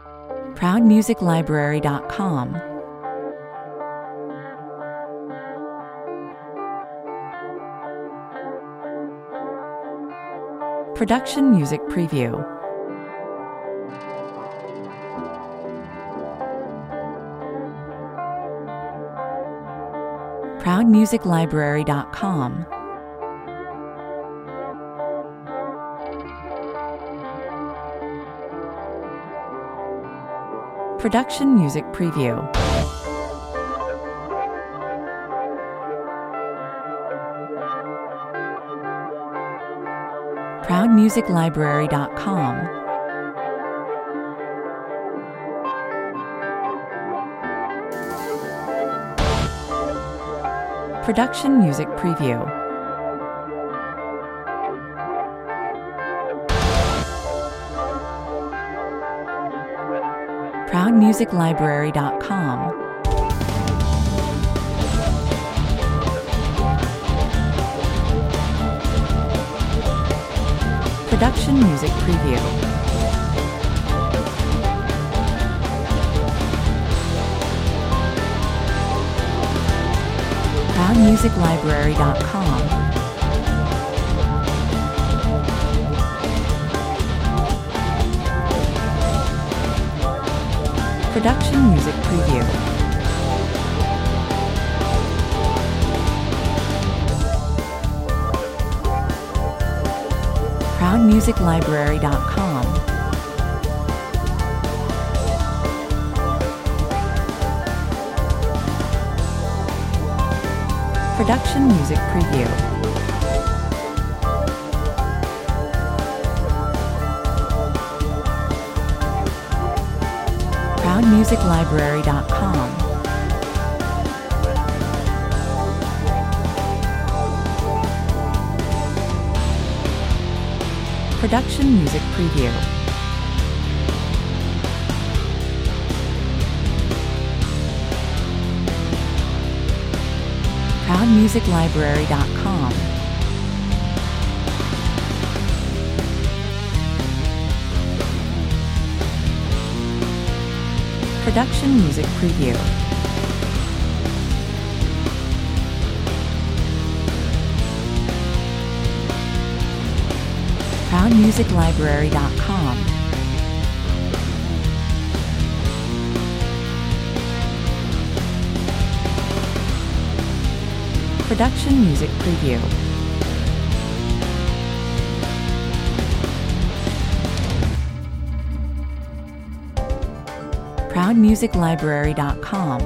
ProudMusicLibrary.com. Production Music Preview. ProudMusicLibrary.com. Production Music Preview. ProudMusicLibrary.com. Production Music Preview. ProudMusicLibrary.com. Production Music Preview. ProudMusicLibrary.com. Production Music Preview. ProudMusicLibrary.com. Production Music Preview. ProudMusicLibrary.com. Production Music Preview. ProudMusicLibrary.com. Production Music Preview. ProudMusicLibrary.com. Production Music Preview. ProudMusicLibrary.com.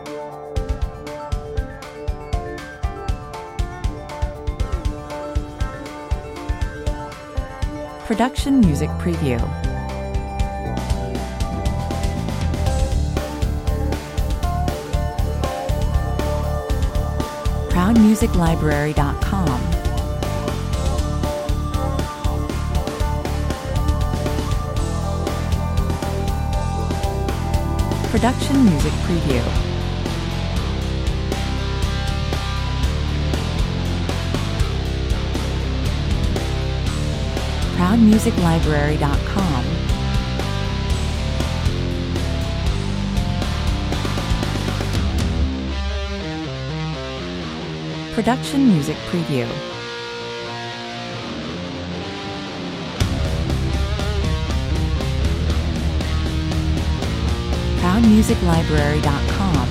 Production Music Preview. ProudMusicLibrary.com. Production Music Preview. ProudMusicLibrary.com. Production Music Preview. ProudMusicLibrary.com.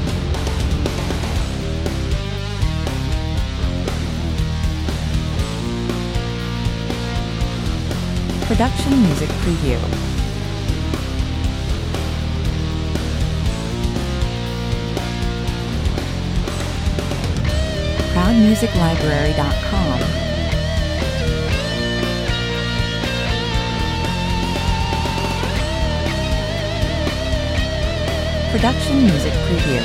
Production Music Preview. ProudMusicLibrary.com. Production Music Preview.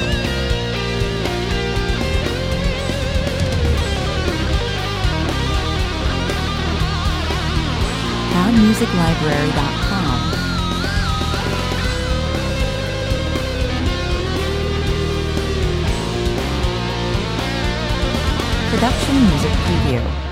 ProudMusicLibrary.com. Production Music Preview.